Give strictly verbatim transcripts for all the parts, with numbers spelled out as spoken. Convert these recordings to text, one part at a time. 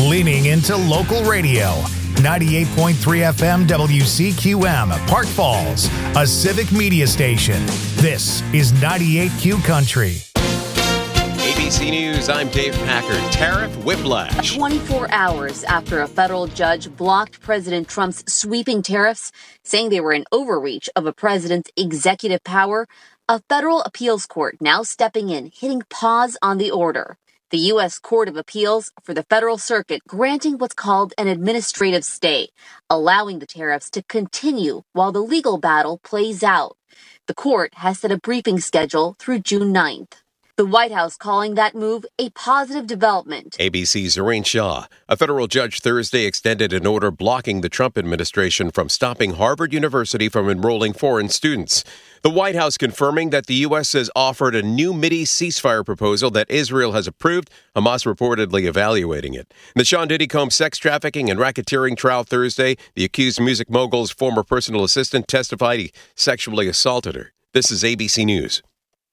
leaning into local radio. ninety-eight point three F M W C Q M, Park Falls, a civic media station. This is ninety-eight Q Country. A B C News, I'm Dave Packer. Tariff whiplash. twenty-four hours after a federal judge blocked President Trump's sweeping tariffs, saying they were an overreach of a president's executive power, a federal appeals court now stepping in, hitting pause on the order. The U S Court of Appeals for the Federal Circuit granting what's called an administrative stay, allowing the tariffs to continue while the legal battle plays out. The court has set a briefing schedule through June ninth. The White House calling that move a positive development. A B C's Zorain Shaw. A federal judge Thursday extended an order blocking the Trump administration from stopping Harvard University from enrolling foreign students. The White House confirming that the U S has offered a new Mideast ceasefire proposal that Israel has approved, Hamas reportedly evaluating it. In the Sean Diddy Combs sex trafficking and racketeering trial Thursday, the accused music mogul's former personal assistant testified he sexually assaulted her. This is A B C News.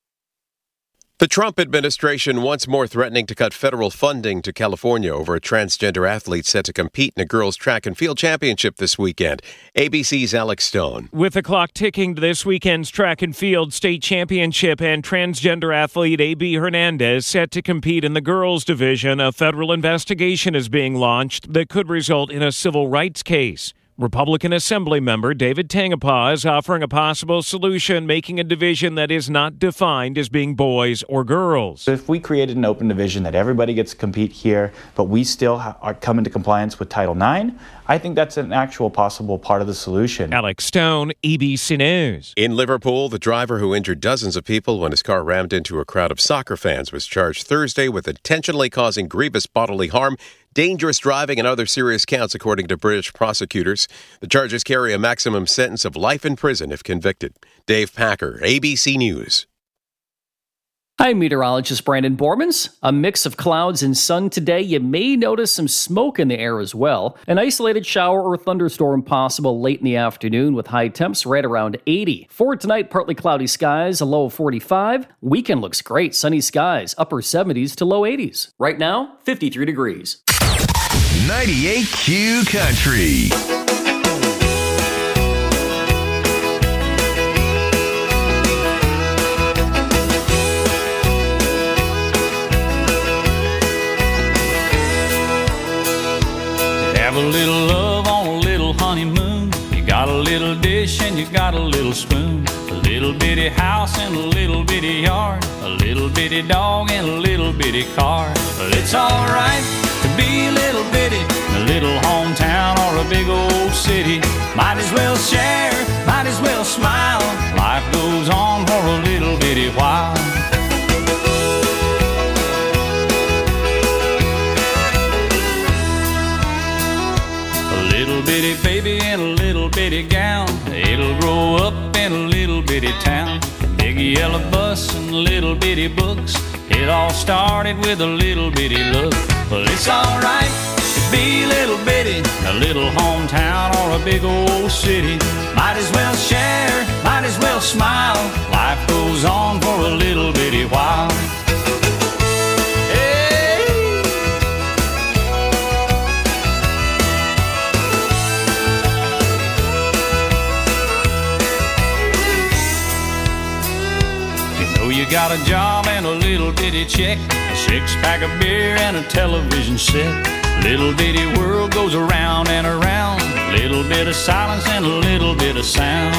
The Trump administration once more threatening to cut federal funding to California over a transgender athlete set to compete in a girls' track and field championship this weekend. A B C's Alex Stone. With the clock ticking to this weekend's track and field state championship and transgender athlete A B Hernandez set to compete in the girls' division, a federal investigation is being launched that could result in a civil rights case. Republican Assembly member David Tangepaw is offering a possible solution, making a division that is not defined as being boys or girls. If we created an open division that everybody gets to compete here, but we still ha- are come into compliance with Title nine, I think that's an actual possible part of the solution. Alex Stone, A B C News. In Liverpool, the driver who injured dozens of people when his car rammed into a crowd of soccer fans was charged Thursday with intentionally causing grievous bodily harm, dangerous driving, and other serious counts, according to British prosecutors. The charges carry a maximum sentence of life in prison if convicted. Dave Packer, A B C News. I'm meteorologist Brandon Bormans. A mix of clouds and sun today. You may notice some smoke in the air as well. An isolated shower or thunderstorm possible late in the afternoon with high temps right around eighty. For tonight, partly cloudy skies, a low of forty-five. Weekend looks great. Sunny skies, upper seventies to low eighties. Right now, fifty-three degrees. ninety-eight Q Country. Have a little love on a little honeymoon. You got a little dish and you got a little spoon. A little bitty house and a little bitty yard. A little bitty dog and a little bitty car. Well, it's alright to be a little bitty in a little hometown or a big old city. Might as well share, might as well smile. Life goes on for a little bitty while. Little bitty baby in a little bitty gown. It'll grow up in a little bitty town. Big yellow bus and little bitty books. It all started with a little bitty look. Well, it's alright to be a little bitty in a little hometown or a big old city. Might as well share, might as well smile. Life goes on for a little bitty while. You got a job and a little bitty check, a six-pack of beer and a television set. Little bitty world goes around and around. Little bit of silence and a little bit of sound.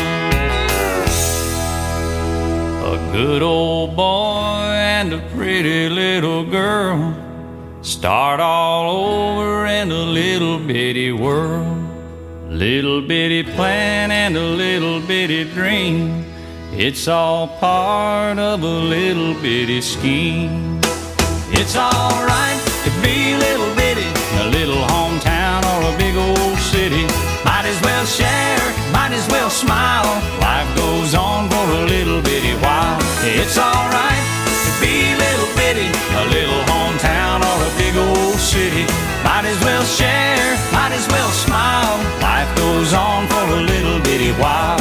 A good old boy and a pretty little girl start all over in a little bitty world. Little bitty plan and a little bitty dream. It's all part of a little bitty scheme. It's alright to be a little bitty in a little hometown or a big old city. Might as well share, might as well smile. Life goes on for a little bitty while. It's alright to be a little bitty in a little hometown or a big old city. Might as well share, might as well smile. Life goes on for a little bitty while.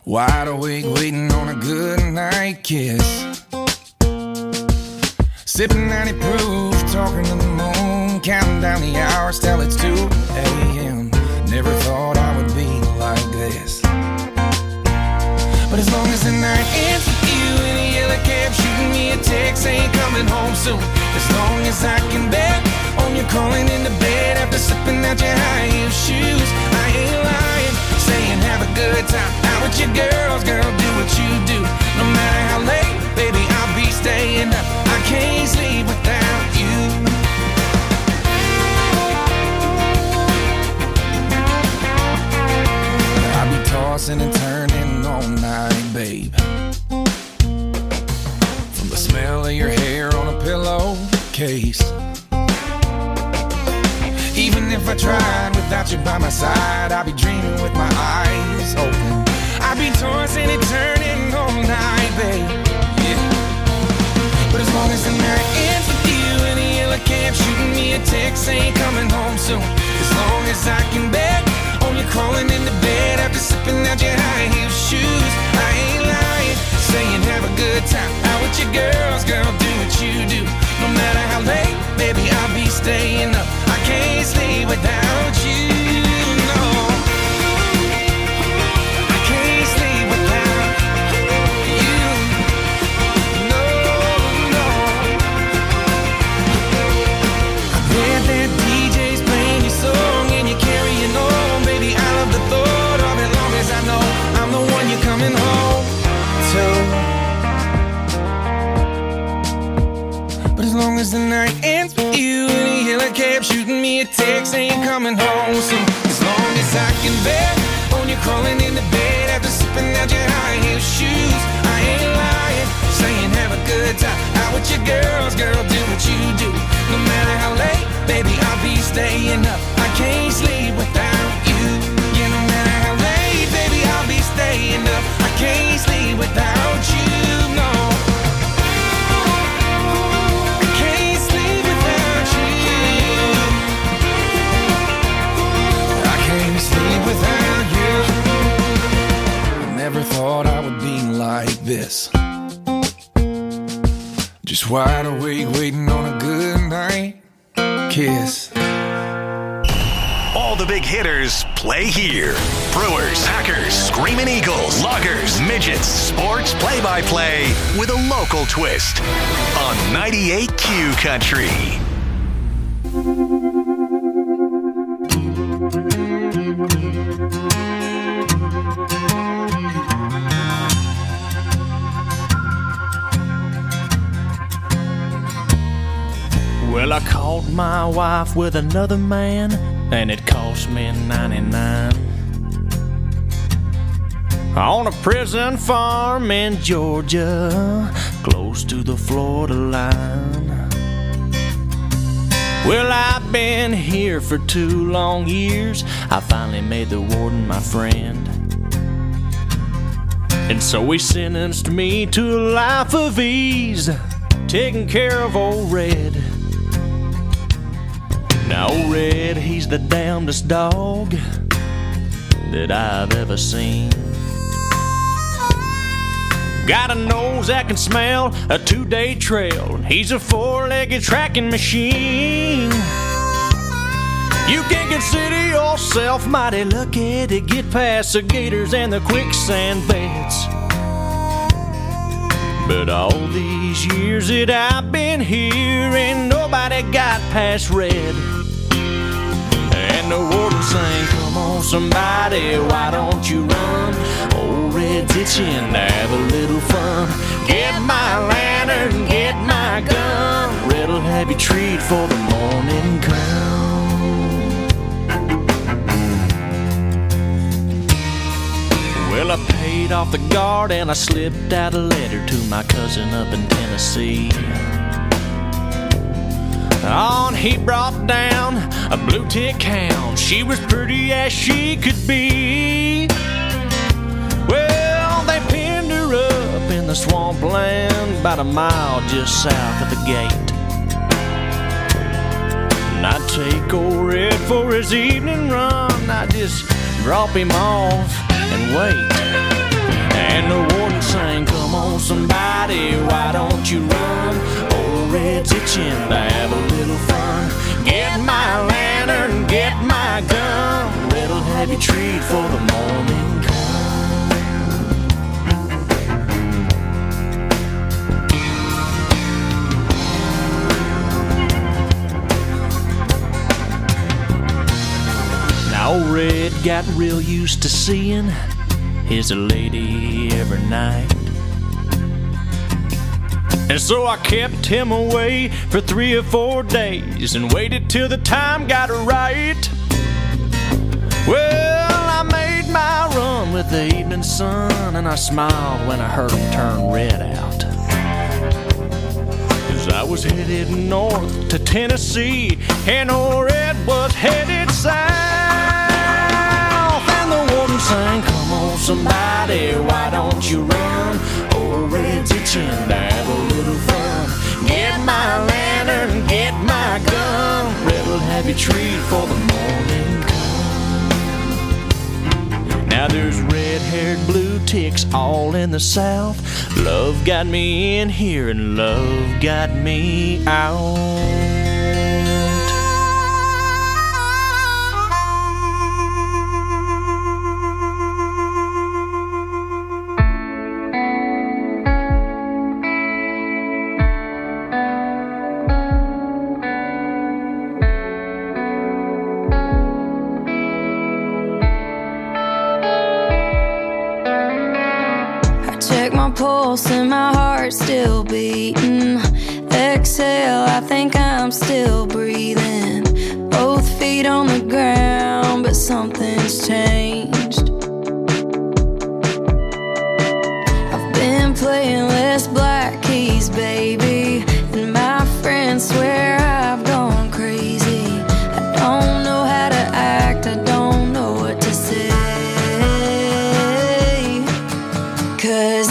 Wide awake waiting on a good night kiss. Sipping ninety proof, talking to the moon, counting down the hours till it's two a.m. Never thought I would be like this. But as long as the night ends with you in a yellow cab, shooting me a text, ain't coming home soon. As long as I can bet on you calling into bed after slipping out your high heel shoes. I ain't lying, saying have a good time out with your girls, girl, do what you do. No matter how late, baby, I'll be staying up. I can't sleep without you. I'll be tossing and turning all night, babe. From the smell of your hair on a pillowcase. Even if I tried without you by my side, I'd be dreaming with my eyes open. I'd be tossing and turning all night, babe. Yeah. But as long as the night ends with you in a yellow cab, shooting me a text, ain't coming home soon. As long as I can bet on you crawling into bed after slipping out your high heel shoes. I ain't lying, saying have a good time out with your girls, girl, do what you do. No matter how late, baby, I'll be staying up. I can't sleep without you, no. I can't sleep without you, no, no. I bet that D J's playing your song and you're carrying on, baby, I love the thought of it. Long as I know I'm the one you're coming home to. But as long as the night ends with you in a yellow cab, shooting me a text, ain't coming home soon. As long as I can bet on you crawling into bed after slipping out your high heel shoes. I ain't lying, saying have a good time out with your girls, girl, do what you do. No matter how late, baby, I'll be staying up. I can't sleep without you. Yeah, no matter how late, baby, I'll be staying up. I can't sleep without you, no. Without you, I never thought I would be like this. Just wide awake waiting on a good night kiss. All the big hitters play here. Brewers, Packers, Screaming Eagles, Loggers, Midgets, sports play-by-play with a local twist on ninety-eight Q Country. Well, I caught my wife with another man, and it cost me ninety-nine. On a prison farm in Georgia, close to the Florida line. Well, I've been here for two long years. I finally made the warden my friend. And so he sentenced me to a life of ease, taking care of old Red. Now old Red, he's the damnedest dog that I've ever seen. Got a nose that can smell a two-day trail. He's a four-legged tracking machine. You can consider yourself mighty lucky to get past the gators and the quicksand beds. But all these years that I've been here, ain't nobody got past Red. And the warden sang, come on somebody, why don't you run? Old Red's itching to have a little fun. Get my lantern, get my gun. Red'll have you treat for the morning crown. Well, I paid off the guard and I slipped out a letter to my cousin up in Tennessee. On he brought down a blue tick hound. She was pretty as she could be. Well, they pinned her up in the swampland about a mile just south of the gate. And I'd take old Red for his evening run. I'd just drop him off and wait. And the warden sang, come on somebody, why don't you run? Old Red's itching to have a little fun. Get my lantern, get my gun. Red'll have you treat for the morning come. Now old Red got real used to seeing his lady every night. And so I kept him away for three or four days and waited till the time got right. Well, I made my run with the evening sun, and I smiled when I heard him turn Red out. 'Cause I was headed north to Tennessee, and old Red was headed south. And the warden sang, come on somebody, why don't you run? Old Red's itching to have a little fun. Get my lantern, get my gun. Red'll have you treat for the morning come. Now there's red-haired blue ticks all in the south. Love got me in here and love got me out. Pulse and my heart still beating. Exhale, I think I'm still breathing. Both feet on the ground, but something's changed. I've been playing less black keys, baby, and my friends swear I've gone crazy. I don't know how to act, I don't know what to say. 'Cause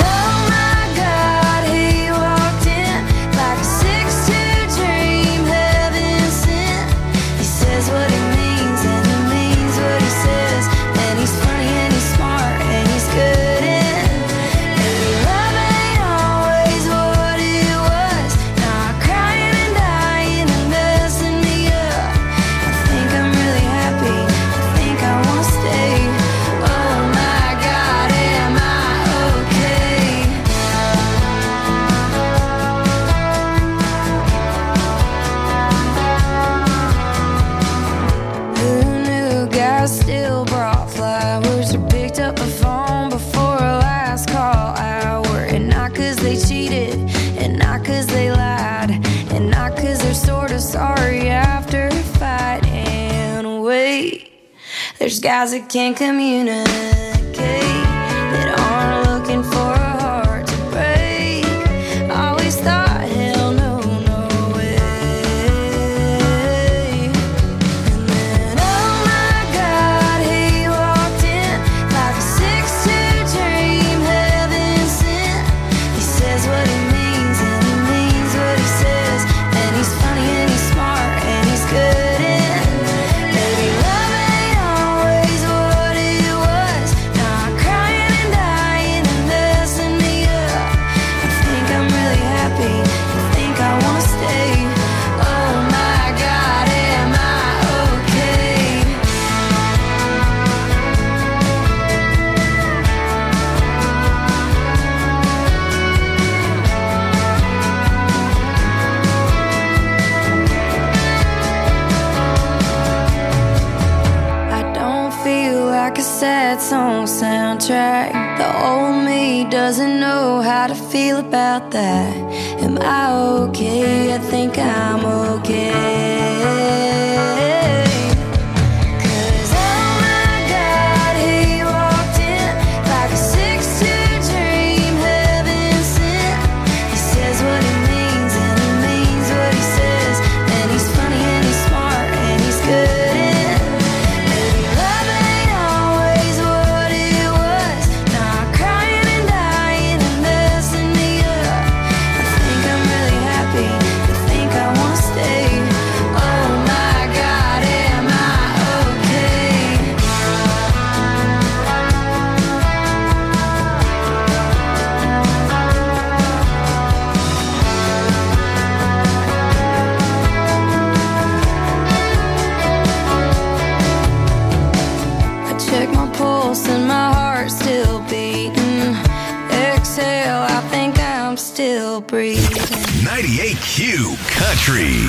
there's guys that can't communicate, that aren't looking for a heart to break. Always thought, hell no, no way. And then, oh my God, he walked in like a six two dream, heaven sent. He says what he means and he means what he says. And he's funny and he's smart and he's good. Sad song soundtrack. The old me doesn't know how to feel about that. Am I okay? I think I'm okay. Think still breathing. ninety-eight Q Country.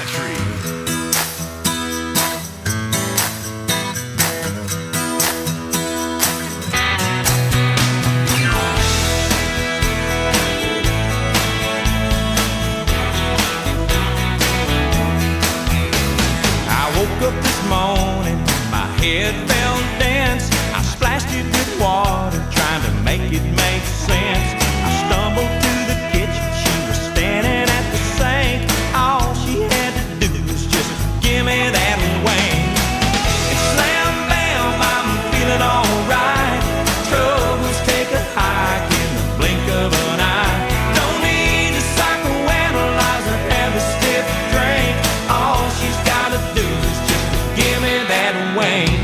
Woke up this morning, my head felt dense. I splashed it with water, trying to make it make sense. I stumbled to the kitchen, she was standing at the sink. All she had to do was just give me that wing. And slam bam, I'm feeling alright. Troubles take a hike in the blink of an eye. Don't need a psychoanalyze or have a stiff drink. All she's gotta do is give me that wing.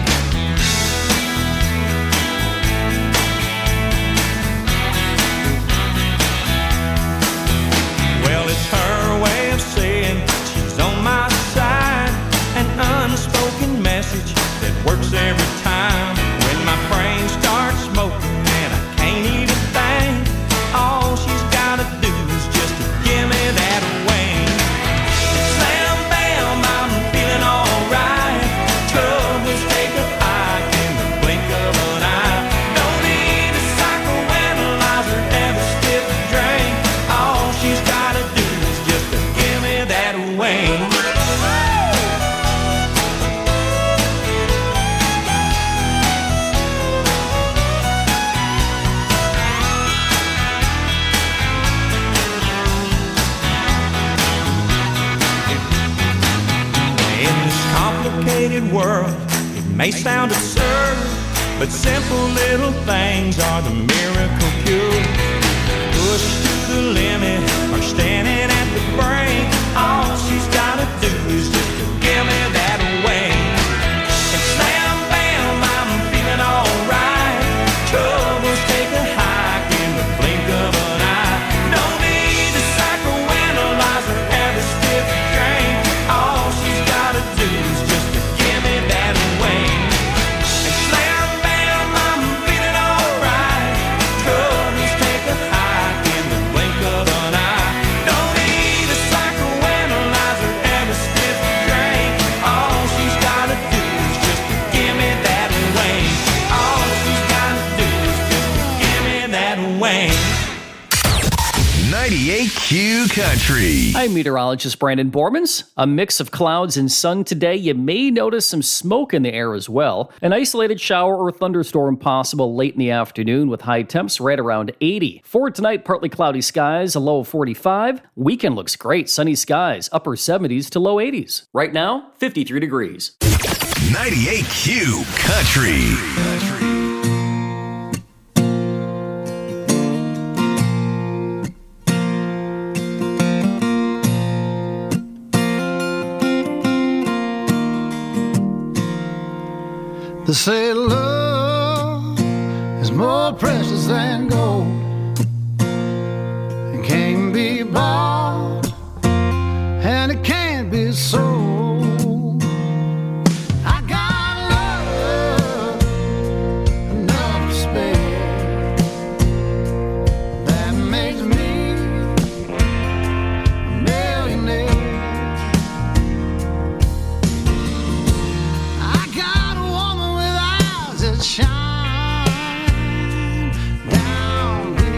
Well, it's her way of saying she's on my side. An unspoken message that works every time. When my brain starts smoking and I can't even think, all she's gotta do is just to give me that wing. Slam bam, I'm feeling alright. Troubles take a hike in the blink of an eye. Don't need a psychoanalyzer, have a stiff drink. All she's gotta do is just to give me that wing. In this complicated world, it may sound absurd, but simple little things are the miracle cure. Pushed to the limit or standing at the brink, all she's gotta do is just to give me that wing. And slam bam, I'm feeling alright. Troubles take a hike in the blink of an eye. Don't need a psychoanalyzer, have a stiff drink. All she's gotta do is just to give me that wing. And slam bam, I'm feeling alright. Troubles take a hike in the blink of an eye. Don't need a psychoanalyzer, have a stiff drink. All she's gotta do is just to give me that wing. All she's gotta do is just to give me that wing. ninety-eight Q Country. I'm meteorologist Brandon Bormans. A mix of clouds and sun today. You may notice some smoke in the air as well. An isolated shower or thunderstorm possible late in the afternoon with high temps right around eighty. For tonight, partly cloudy skies, a low of forty-five. Weekend looks great. Sunny skies, upper seventies to low eighties. Right now, fifty-three degrees. ninety-eight Q Country. They say love is more precious than gold. It can't be bought and it can't be sold. I got love enough to spare. That makes me a millionaire. I got a woman with eyes that shine down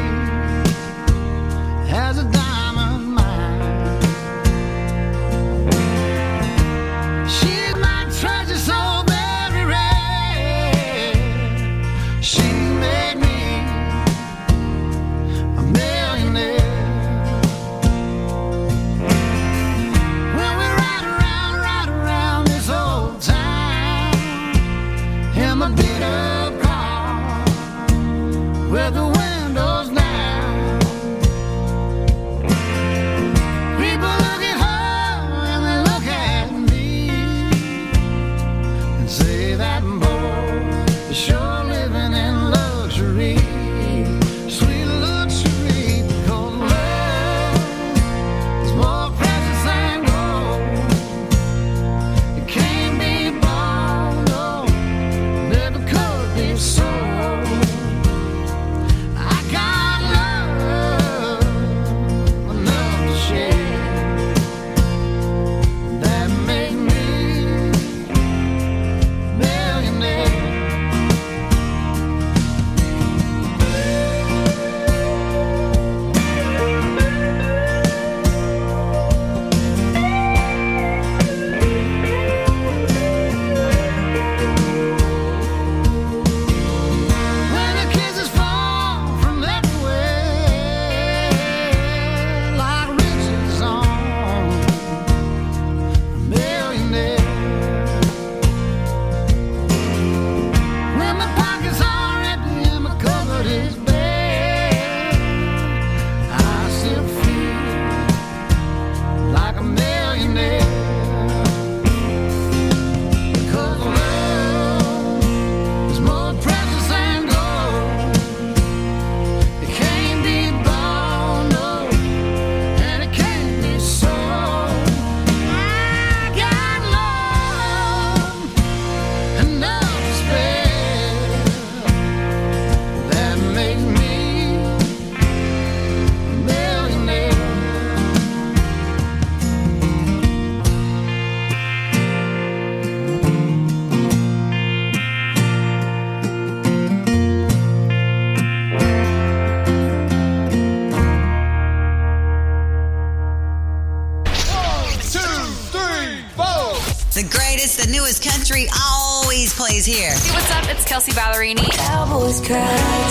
hits, the newest country always plays here. Hey, what's up? It's Kelsey Ballerini. Cowboys cry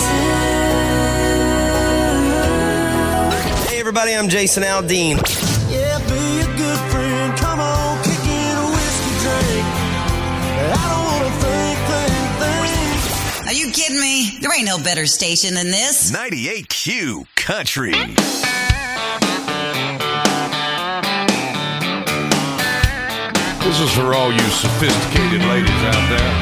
Hey, everybody, I'm Jason Aldean. Yeah, be a good friend. Come on, kick in a whiskey drink. I don't want to think, think, think. Are you kidding me? There ain't no better station than this. ninety-eight Q Country. This is for all you sophisticated ladies out there.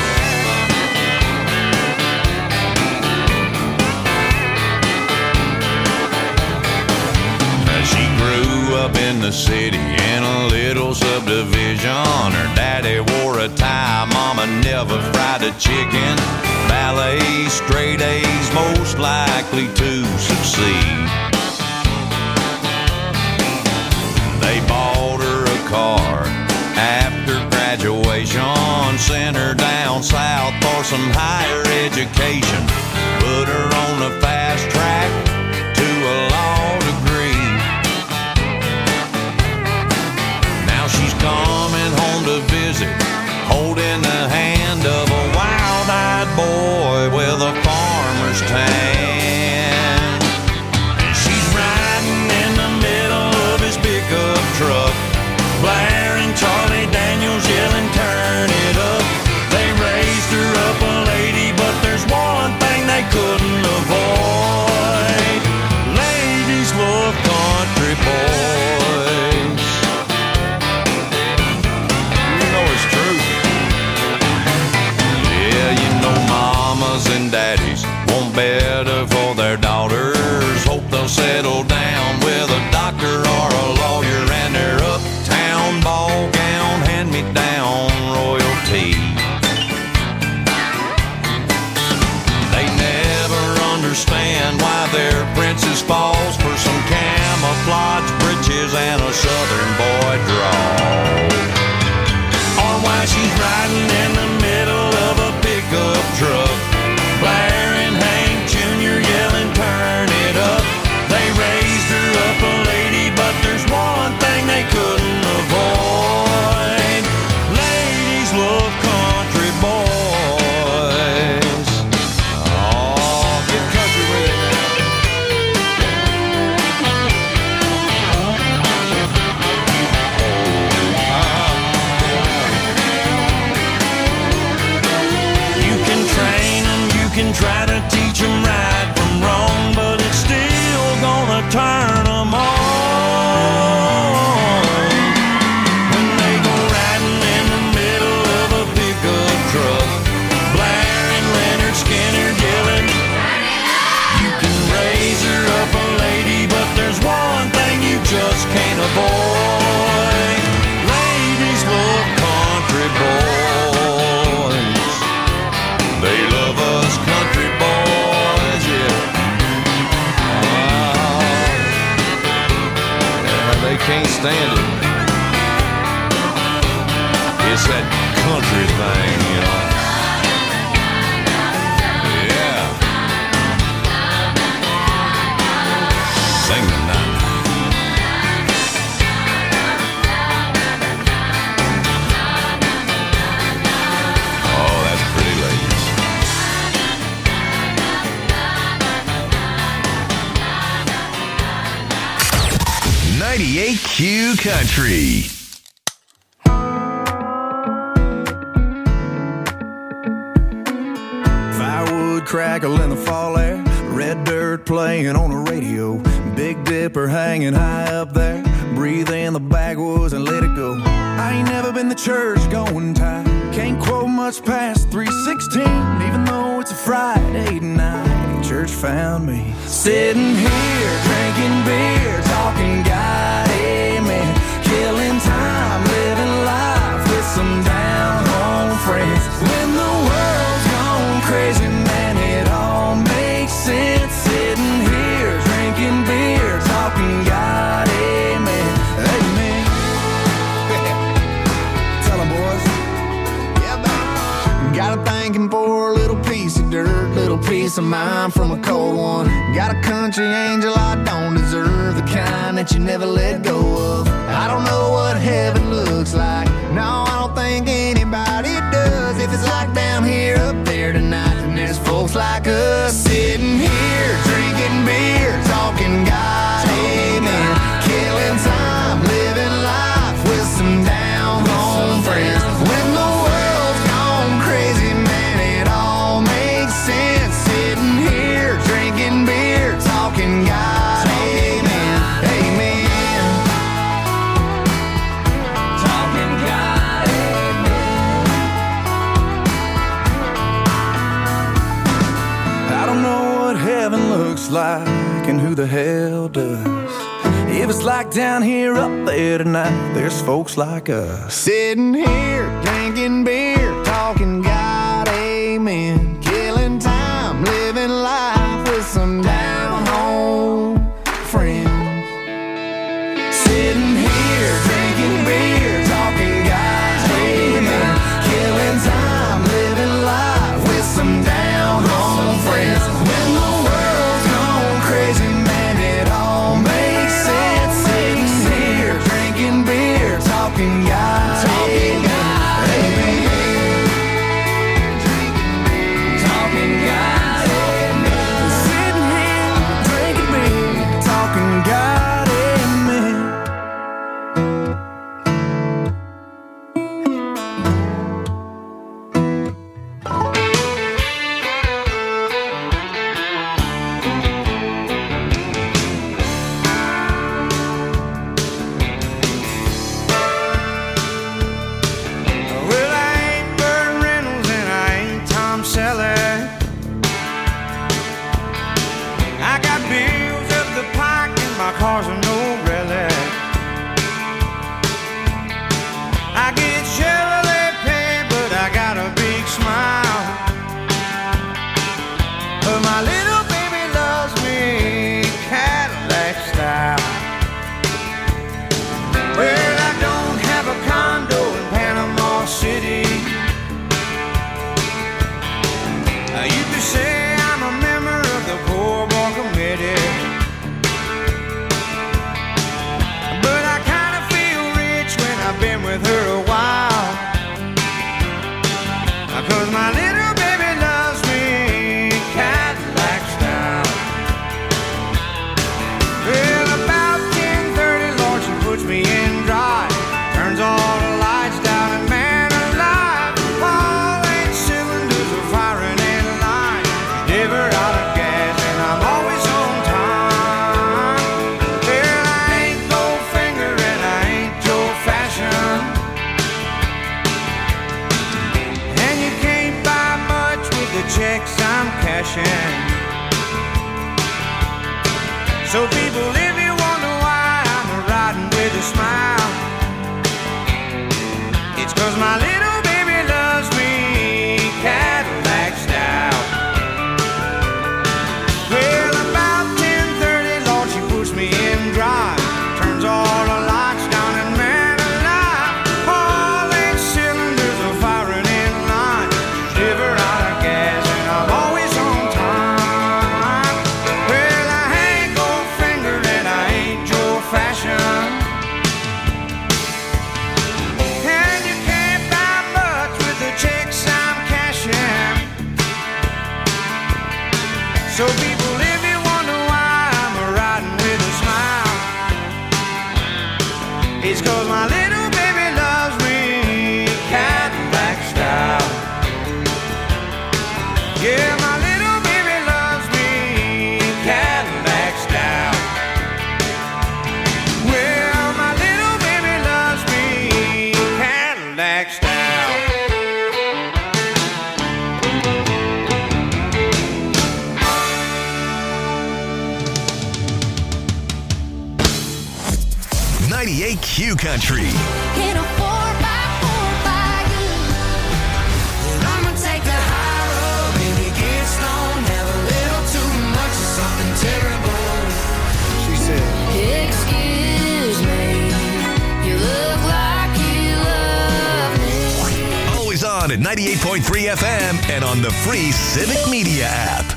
She grew up in the city in a little subdivision. Her daddy wore a tie, mama never fried a chicken. Ballet, straight A's, most likely to succeed. They bought her a car after graduation, sent her down south for some higher education, put her on the fast track to a law degree. Now she's coming home to visit, holding the hand of a wild-eyed boy with a farmer's tan. She's riding in the middle of his pickup truck, blaring Charlie Daniels, yelling, turn it up. They raised her up a lady, but there's one thing they couldn't avoid. Ladies love country boys. You know it's true. Yeah, you know mamas and daddies want better for their daughters. Hope they'll settle down with a doctor or a lawyer and their uptown ball gown, hand-me-down royalty. They never understand why their princess falls for some camouflage breeches and a southern boy draw. Or why she's riding in the middle of a pickup truck, blaring Hank Junior, yelling, turn it up. They raised her up a lady, but there's one thing they couldn't avoid. Ladies love country boys. Oh, get country with it now. You can train them, you can try to teach them right from wrong, but it's still gonna turn them on. When they go riding in the middle of a pickup truck, blaring Leonard Skinner, yelling, you can raise her up a lady, but there's one thing you just can't avoid. Ladies love country boys. They love us country boys, yeah. Oh, yeah, they can't stand it. It's that country thing, you know. Yeah. Sing the night. Oh, that's pretty, ladies. ninety-eight Q Country. Firewood crackle in the fall air, red dirt playing on the radio, Big Dipper hanging high up there, breathe in the backwoods and let it go. I ain't never been to church going tight, can't quote much past three sixteen, even though it's a Friday night. Church found me sitting here drinking beer, talking God, amen, killing time, living life with some down home friends. When the world's gone crazy, man, it all makes sense. Sitting here drinking beer, talking God, amen, amen. Tell 'em, boys. Yeah, man. Got a thanking for a little piece of dirt, little piece of mind from a cold one. Got a country angel I don't deserve, the kind that you never let go of. I don't know what heaven looks like, no, I don't think who the hell does? If it's like down here, up there tonight, there's folks like us. Sitting here, drinking beer, talking God, amen. Killing time, living life with some down home friends. Sitting here, drinking beer, talking God, amen. Killing time, living life with some down home friends. When the world's gone crazy, man, it all makes sense. Sitting here, drinking beer, talking God, talking God, amen. Talking God, amen. Sitting here, drinking beer, talking God, amen. Well, I ain't Burt Reynolds and I ain't Tom Selleck. I got bills up the pike and my car's a no relic. I get Chevrolet pay, but I got a big smile. But my little baby loves me Cadillac style. Well, I don't have a condo in Panama City. Uh, you could say I'm a member of the Poor Boy Committee. But I kind of feel rich when I've been with her a while. Uh, Cause my little baby loves me Cadillac style. Well, about ten thirty, Lord, she puts me in drive. Turns all the lights down and man alive, all eight cylinders are firing in line. Never out of gas and I'm always on time. Well, I ain't Goldfinger and I ain't Joe Fashion, and you can't buy much with the checks I'm cashing. So people, if you wonder why I'm riding with a smile, it's cause my little baby loves me Cadillac style. Well, about ten thirty, Lord, she puts me in drive. Turns all the lights down and man alive, all eight cylinders are firing in line. Never out of gas and I'm always on time. Well, I ain't Goldfinger and I ain't Joe Fashion, and you can't buy much with the checks I'm cashing. So people, if you wonder why I'm riding with a smile, it's cause my little baby loves me Cadillac style. Yeah, my little baby loves me Cadillac style. Well, my little baby loves me Cadillac style. ninety-eight Q Country. In a four by four by you. And I'ma take the high road, maybe get stoned, have a little too much of something terrible. She said, Excuse me, you look like you love me. Always on at ninety-eight point three F M and on the free Civic Media app.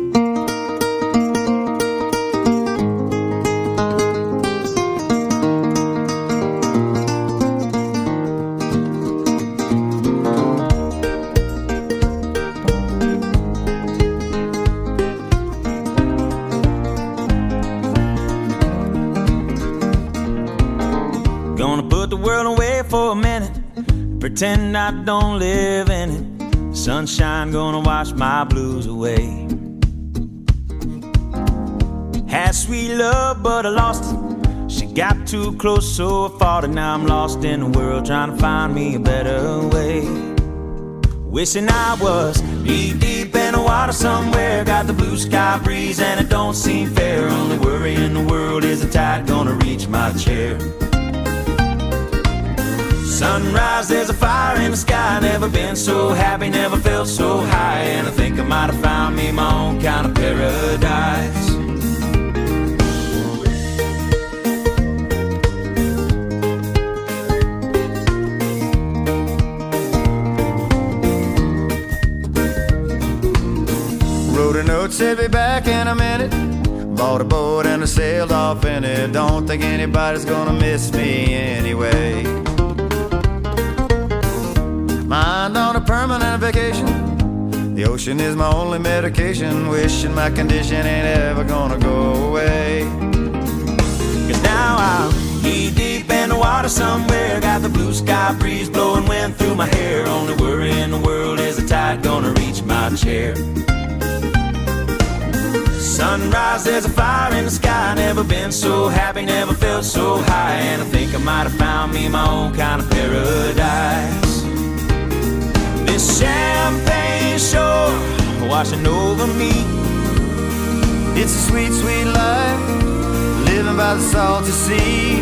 Gonna put the world away for a minute, pretend I don't live in it. Sunshine gonna wash my blues away. Had sweet love, but I lost it. She got too close, so I fought it. Now I'm lost in the world, trying to find me a better way. Wishing I was knee deep in the water somewhere. Got the blue sky breeze and it don't seem fair. Only worry in the world is the tide gonna reach my chair. Sunrise, there's a fire in the sky. Never been so happy, never felt so high. And I think I might have found me my own kind of paradise. Wrote a note, said be back in a minute. Bought a boat and I sailed off in it. Don't think anybody's gonna miss me anyway. Mind on a permanent vacation. The ocean is my only medication. Wishing my condition ain't ever gonna go away. Cause now I'm knee deep in the water somewhere. Got the blue sky breeze blowing wind through my hair. Only worry in the world is the tide gonna reach my chair. Sunrise, there's a fire in the sky. Never been so happy, never felt so high. And I think I might have found me my own kind of paradise. This champagne shore washing over me. It's a sweet, sweet life, living by the salty sea.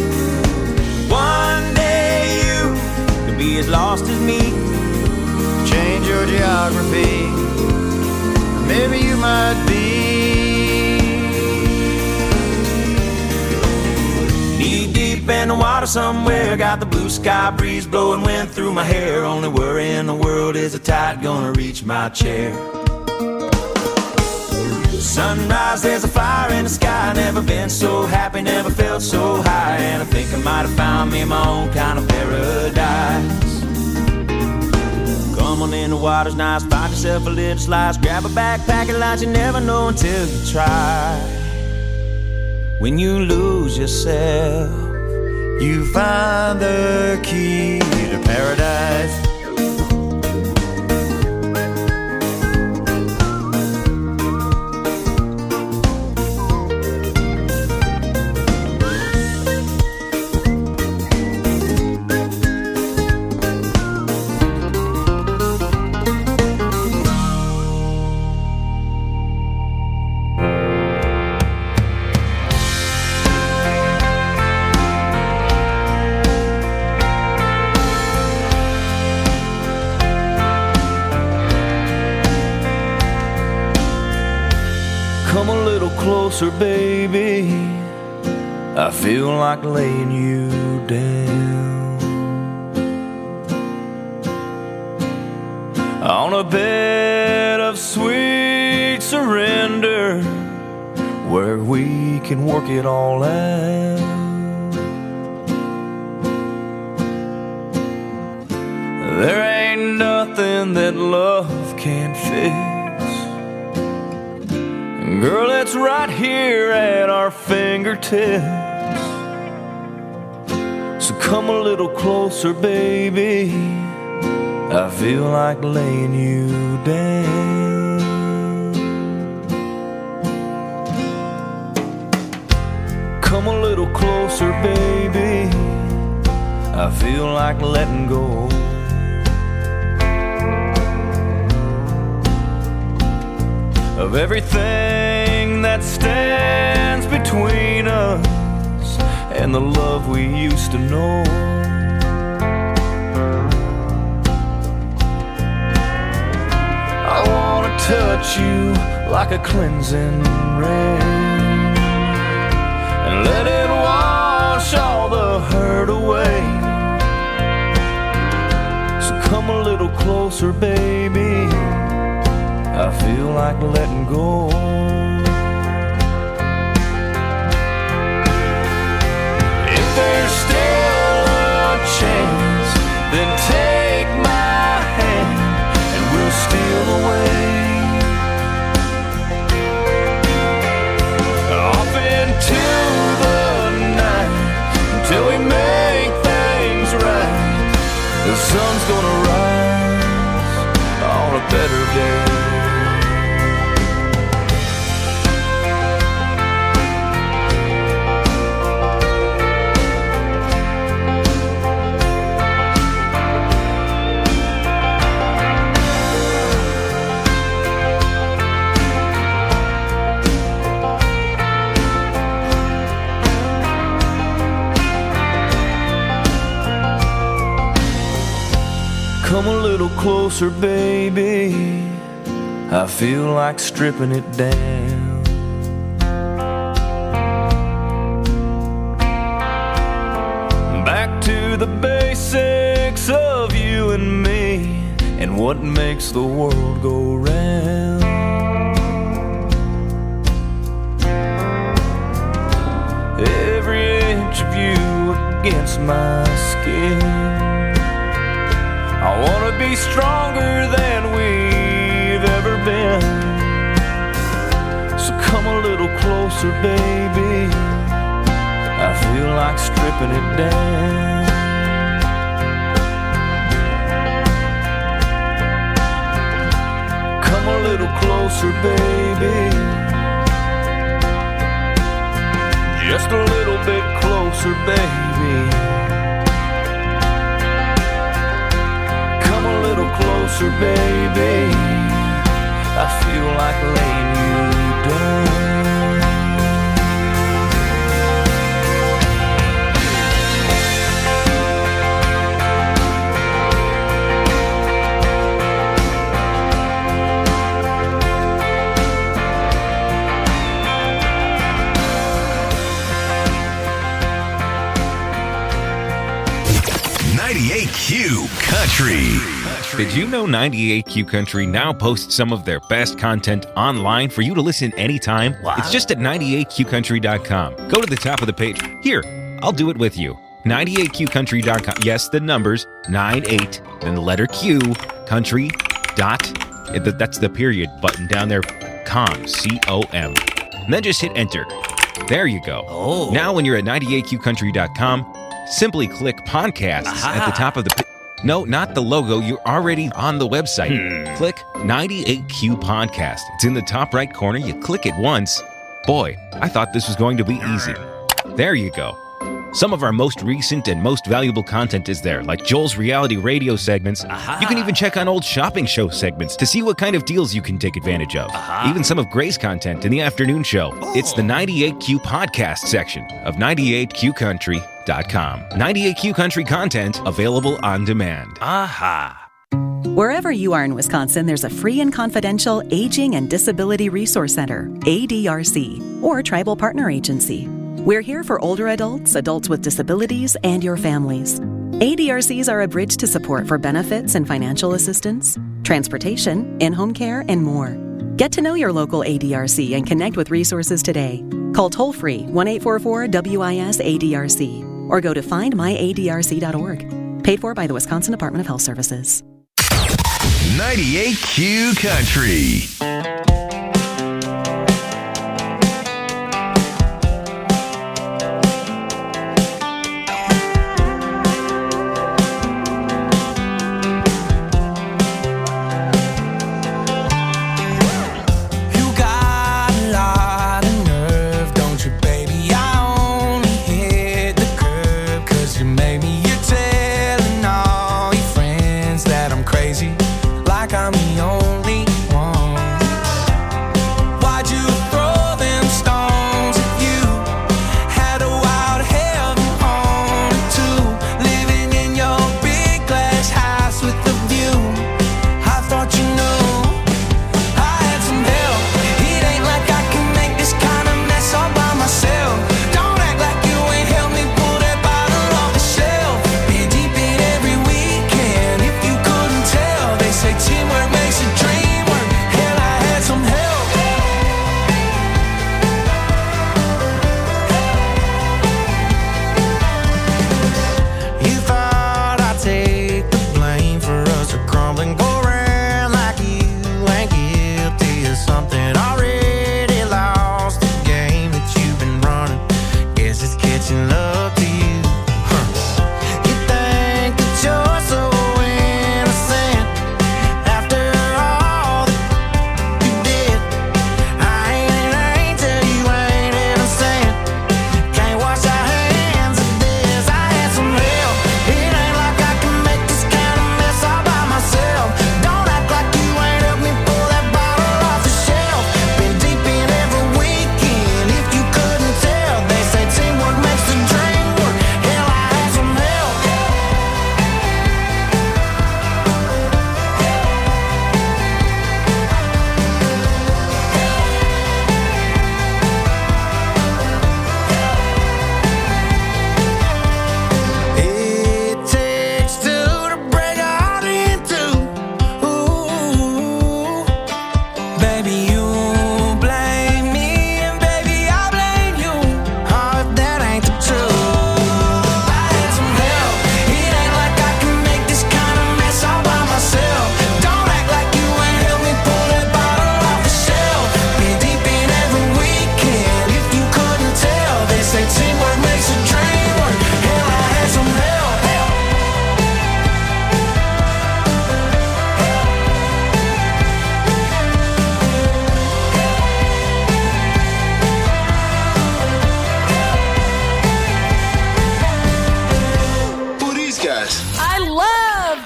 One day you could be as lost as me. Change your geography, maybe you might be. Knee deep in the water somewhere. Got the blue sky breeze blowing wind through my hair. Only worry in the world is the tide gonna reach my chair. Sunrise, there's a fire in the sky. Never been so happy, never felt so high. And I think I might have found me my own kind of paradise. Come on in, the water's nice. Find yourself a little slice. Grab a backpack and lunch. You never know until you try. When you lose yourself, you find the key to paradise. Come a little closer, baby. I feel like laying you down on a bed of sweet surrender, where we can work it all out. There ain't nothing that love can't fix. Girl, it's right here at our fingertips. So come a little closer, baby. I feel like laying you down. Come a little closer, baby. I feel like letting go. Of everything that stands between us and the love we used to know. I wanna touch you like a cleansing rain and let it wash all the hurt away. So come a little closer, baby. I feel like letting go. If there's still a chance, then take my hand and we'll steal away off into the night until we make things right. The sun's gonna rise on a better day. Come a little closer, baby. I feel like stripping it down. Back to the basics of you and me and what makes the world go round. Every inch of you against my skin. I wanna be stronger than we've ever been. So come a little closer, baby. I feel like stripping it down. Come a little closer, baby. Just a little bit closer, baby. Come a little closer, baby. I feel like laying you down. ninety-eight Q Country. Did you know ninety-eight Q Country now posts some of their best content online for you to listen anytime? What? It's just at ninety-eight Q country dot com. Go to the top of the page. Here, I'll do it with you. ninety-eight Q country dot com. Yes, the numbers, ninety-eight, then the letter Q, country, dot, that's the period button down there, com, C O M. And then just hit enter. There you go. Oh. Now when you're at ninety-eight Q country dot com, simply click podcasts Aha. at the top of the page. No, not the logo. You're already on the website. Hmm. Click ninety-eight Q Podcast. It's in the top right corner. You click it once. Boy, I thought this was going to be easy. There you go. Some of our most recent and most valuable content is there, like Joel's reality radio segments. Aha. You can even check on old shopping show segments to see what kind of deals you can take advantage of. Aha. Even some of Gray's content in the afternoon show. Oh. It's the ninety-eight Q Podcast section of ninety-eight Q country dot com. ninety-eight Q Country content available on demand. Aha. Wherever you are in Wisconsin, there's a free and confidential Aging and Disability Resource Center, A D R C, or Tribal Partner Agency. We're here for older adults, adults with disabilities, and your families. A D R Cs are a bridge to support for benefits and financial assistance, transportation, in-home care, and more. Get to know your local A D R C and connect with resources today. Call toll-free one eight four four W I S A D R C or go to find my A D R C dot org. Paid for by the Wisconsin Department of Health Services. ninety-eight Q Country. Like I'm the only one.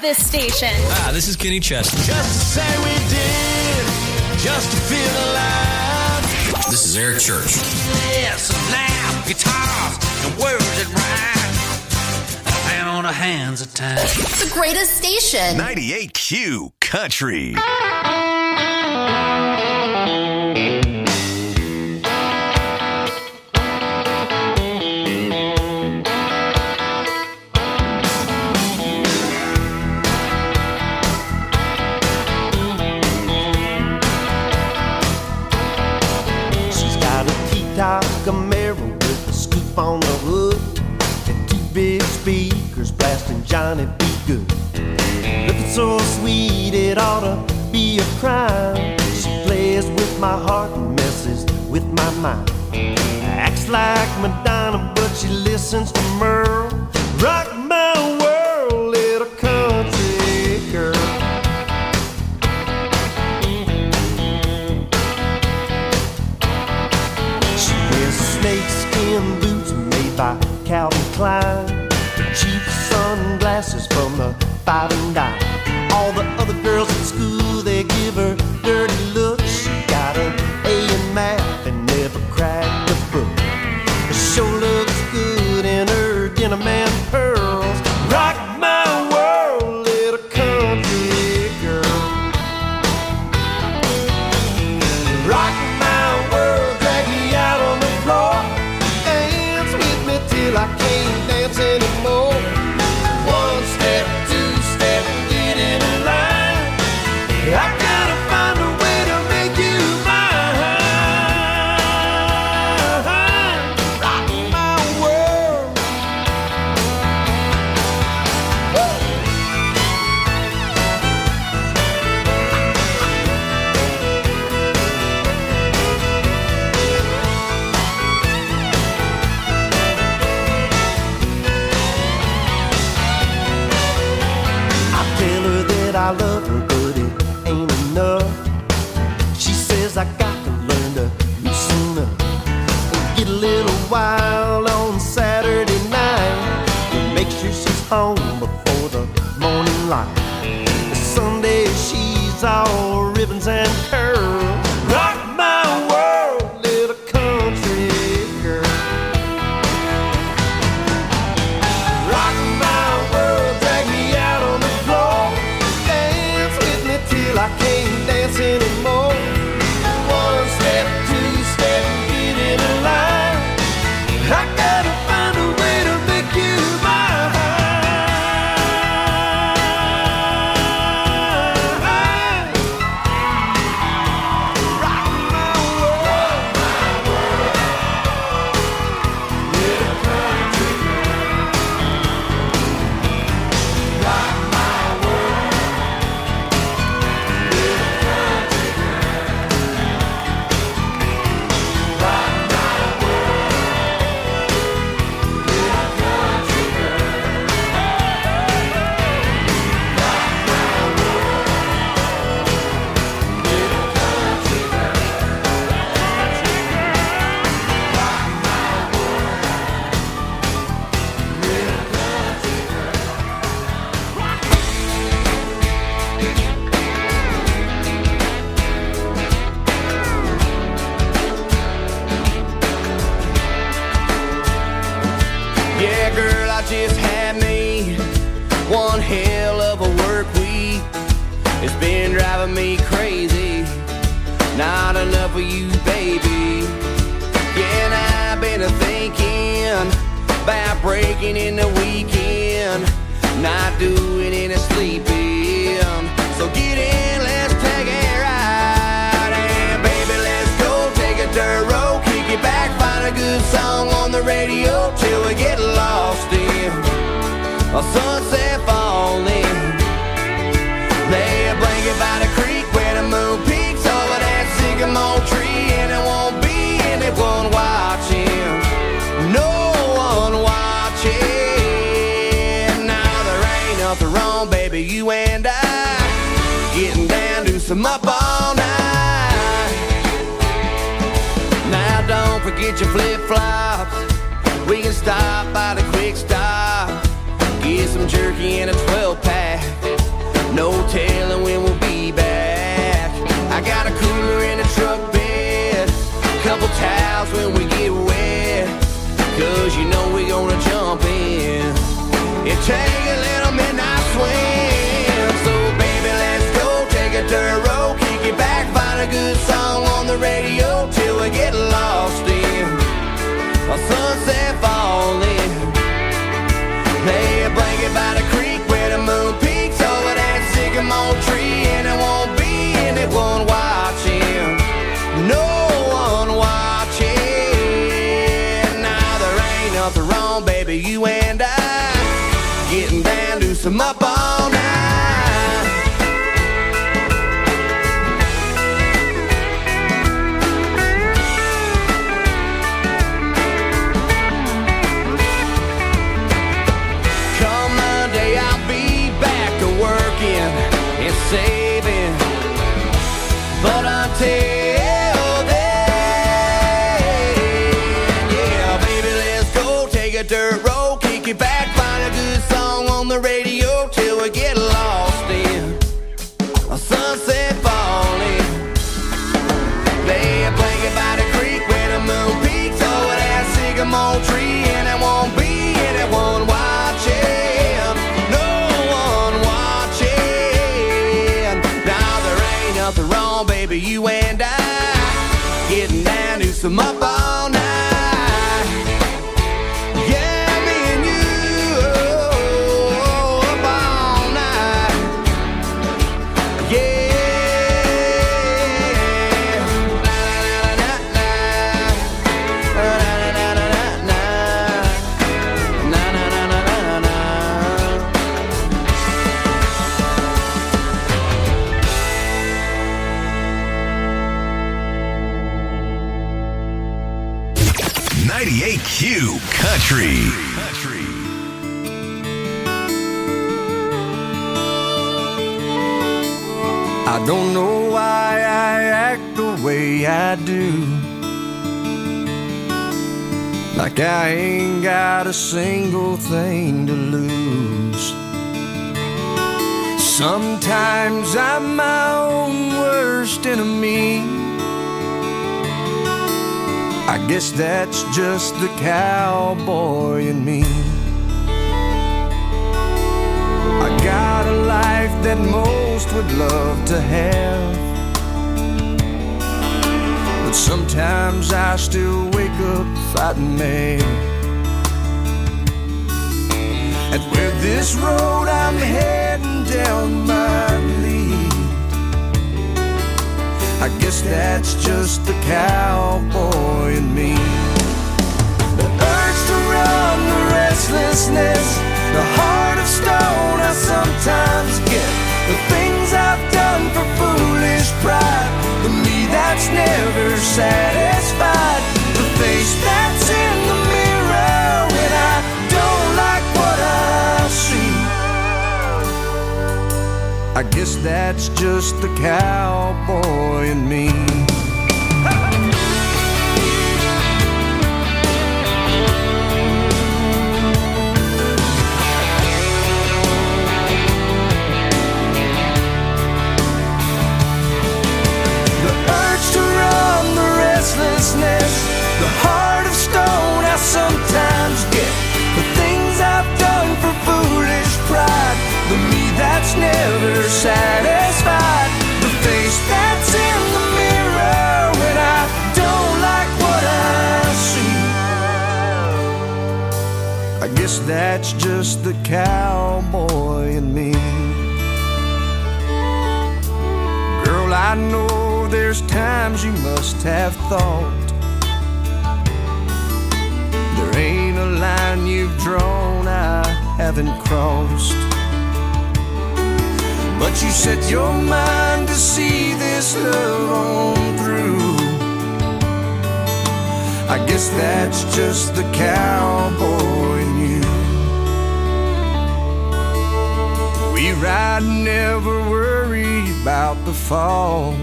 this station. Ah, this is Kenny Chesney. Just to say we did, just to feel alive. This is Eric Church. Yes, now, guitars and words that rhyme. And on the hands of time. The greatest station. ninety-eight Q Country. Camaro with a scoop on the hood and two big speakers blasting Johnny B. Good. Looking so sweet it ought to be a crime. She plays with my heart and messes with my mind. Acts like Madonna but she listens to Merle. Rock my world, little country girl. Snakeskin boots made by Calvin Klein, cheap sunglasses from the five and dime. All the other girls at school, they give her dirty looks. She got an A in math and never cracked a book. She sure looks good in her denim and pearls. Rock my world, little country girl. Rock my world, drag me out on the floor. Dance with me till I can't dance anymore. One step, two step, get in a line. I gotta find a way to make you mine. Rock my world. I love her, but it ain't enough. She says I got to learn to loosen up and get a little wild on Saturday night. Make sure she's home before the morning light. Sunday she's all ribbons and curls. Rock my world, little country girl. Rock my world, drag me out on the floor. Till I can't dance anymore. One step, two step, get in a line. I gotta find a way to make you mine. Rock my world, my world. Little country girl. Rock my world. Yeah, girl, I just had me one hell of a work week. It's been driving me crazy. Not enough of you, baby. Yeah, and I've been thinking about breaking in the weekend, not doing any sleeping. So get in, let's take a ride. And baby, let's go take a dirt road, kick it back, find a good song on the radio till we get lost in a sunset falling. Lay a blanket by the creek where the moon peaks over that sycamore tree, and it won't be anyone watching, no one watching. Now there ain't nothing wrong, baby, you and I getting down to some up all night. Now don't forget your flip-flops. We can stop by the quick stop, get some jerky and a twelve pack. and take a little midnight swim. So baby, let's go take a dirt road, kick it back, find a good song on the radio till we get lost in a sunset falling. Lay a blanket by the creek where the moon peaks over that sycamore tree, and it won't be anyone watching, no one watching. Now there ain't nothing wrong, baby, you and I getting down to some up all night. And saving, but until then, yeah, baby, let's go take a dirt road, kick it back, find a good song on the radio till we get lost in a sunset falling. Lay a blanket by the creek where the moon peaks over that sycamore tree, and it won't be anyone watching. Nothing wrong, baby, you and I getting down to some up all night. Yeah, me and you, oh, up all night. Yeah. Na, na, na, na, na, na, na, na, na, na, na, na, na. ninety-eight Q Country. I don't know why I act the way I do, like I ain't got a single thing to lose. Sometimes I'm my own worst enemy. I guess that's just the cowboy in me. I got a life that most would love to have, but sometimes I still wake up fighting mad. And where this road I'm heading down might lead, I guess that's just the cowboy in me. The urge to run, the restlessness, the heart of stone I sometimes get. The things I've done for foolish pride, for me that's never satisfied. The face that's in the mirror when I don't like what I see, I guess that's just the cowboy in me. The urge to run, the restlessness, the heart of stone I sometimes get. The things I've done for foolish pride, the me that's never satisfied. The face that's in the mirror when I don't like what I see, I guess that's just the cowboy in me. Girl, I know there's times you must have thought there ain't a line you've drawn I haven't crossed, but you set your mind to see this love on through. I guess that's just the cowboy in you. We ride, never worry about the fall.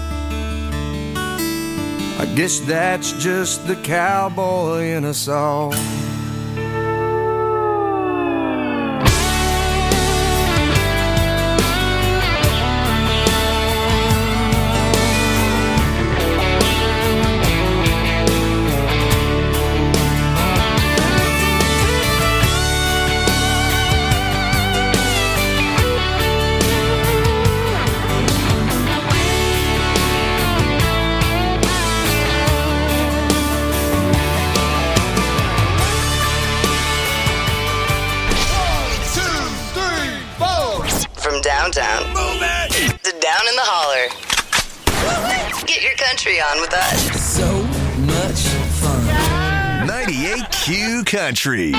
I guess that's just the cowboy in us all. Wrangler. Get your country on with us. So much fun. ninety-eight Q Country.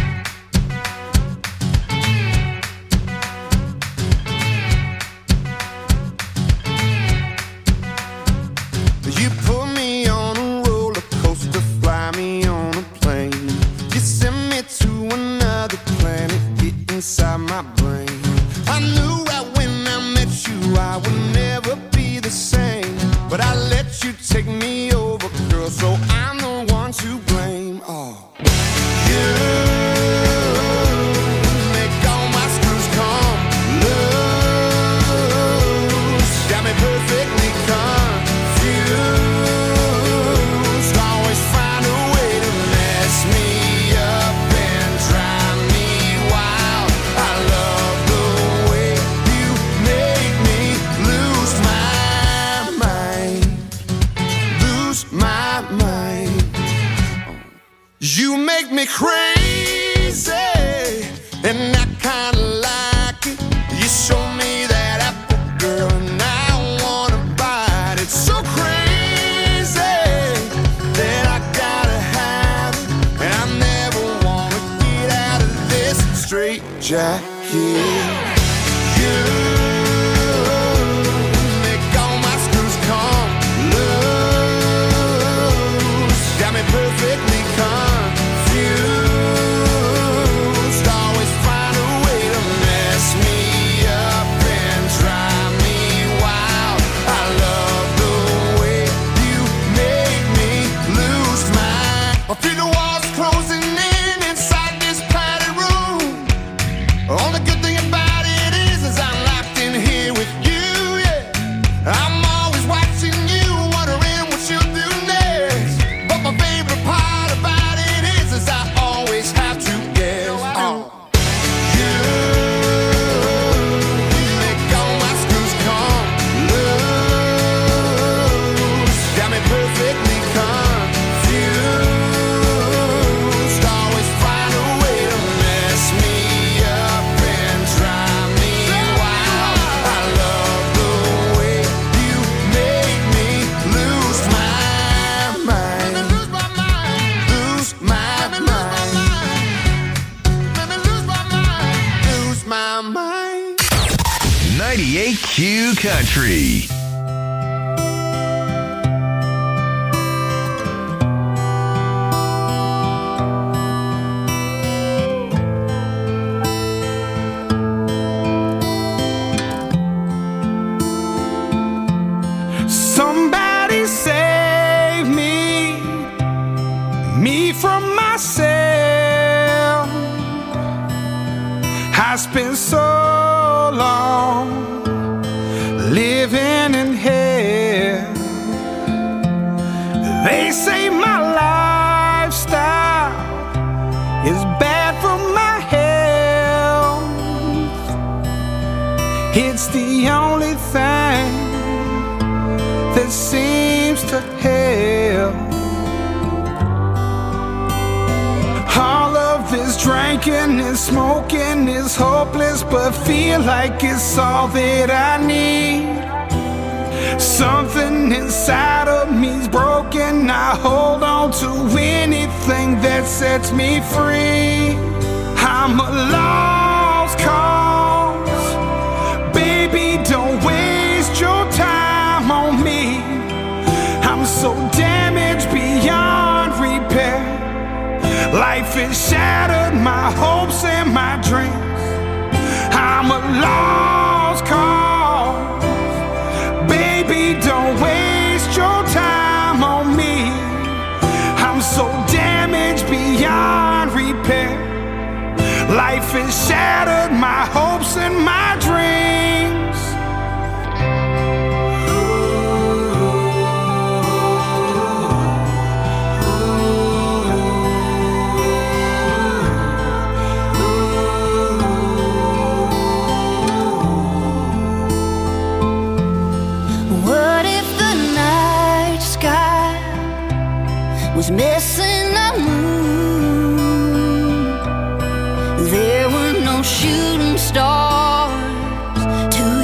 You put me on a roller coaster, fly me on a plane. You send me to another planet, get inside my brain. I knew right when I met you I would never be the same. But I let you take me over, girl, so I'm the one to blame. Oh, you make all my screws come loose. Got me perfectly confused. Always find a way to mess me up and drive me wild. I love the way you make me lose my mind. Lose my mind. You make me crazy, and I kinda like it. You show me that apple, girl, and I wanna bite it. So crazy that I gotta have it, and I never wanna get out of this straight jacket. You make all my screws come loose. Got me perfectly confused. Always find a way to mess me up and drive me wild. I love the way you make me lose my. I feel the walls closing in inside this padded room. Only good thing about it is, is I'm locked in here with you, yeah. I'm always watching you, wondering what you'll do next. But my favorite part about it is, is I always have to guess. Oh. You make all my screws come loose. Got me perfectly confused. Always find a way to mess me up and drive me wild. I love the way you make me lose my mind. Lose my mind. Lose my mind. Lose my mind. ninety-eight Q Country. Somebody save me, me from myself. I spent so long living in hell. They say my lifestyle is bad for my health. It's the only thing that seems to help. All of this drinking and smoking is hopeless, but feel like it's all that I need. Something inside of me's broken. I hold on to anything that sets me free. I'm a lost cause. Baby, don't waste your time on me. I'm so damaged beyond repair. Life has shattered my hopes and my dreams. I'm a lost cause. Baby, don't waste your time on me. I'm so damaged beyond repair. Life has shattered my hopes and my dreams. What if the night sky was missing a moon? There were no shooting stars to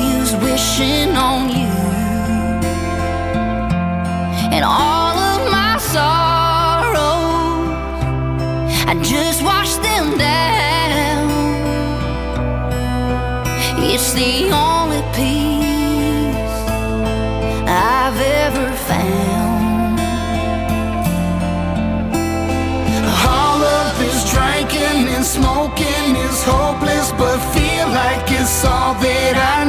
It's the only peace I've ever found. All of this drinking and smoking is hopeless, but feel like it's all that I